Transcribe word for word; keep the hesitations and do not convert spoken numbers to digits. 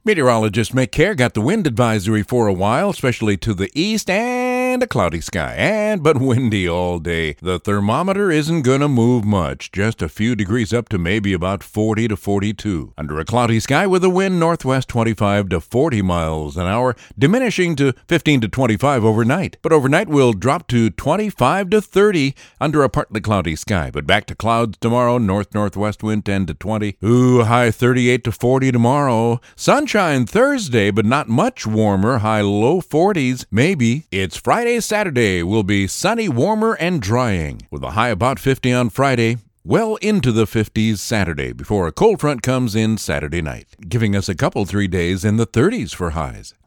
Meteorologist Mick Care got the wind advisory for a while, especially to the east, and a cloudy sky, and but windy all day. The thermometer isn't gonna move much, just a few degrees up to maybe about forty to forty-two. Under a cloudy sky with a wind northwest twenty-five to forty miles an hour, diminishing to fifteen to twenty-five overnight. But overnight will drop to twenty-five to thirty under a partly cloudy sky. But back to clouds tomorrow, north-northwest wind ten to twenty. Ooh, high thirty-eight to forty tomorrow. Sunshine Thursday, but not much warmer, high low forties, maybe. It's Friday, Saturday will be sunny, warmer, and drying, with a high about fifty on Friday, well into the fifties Saturday, before a cold front comes in Saturday night, giving us a couple three days in the thirties for highs.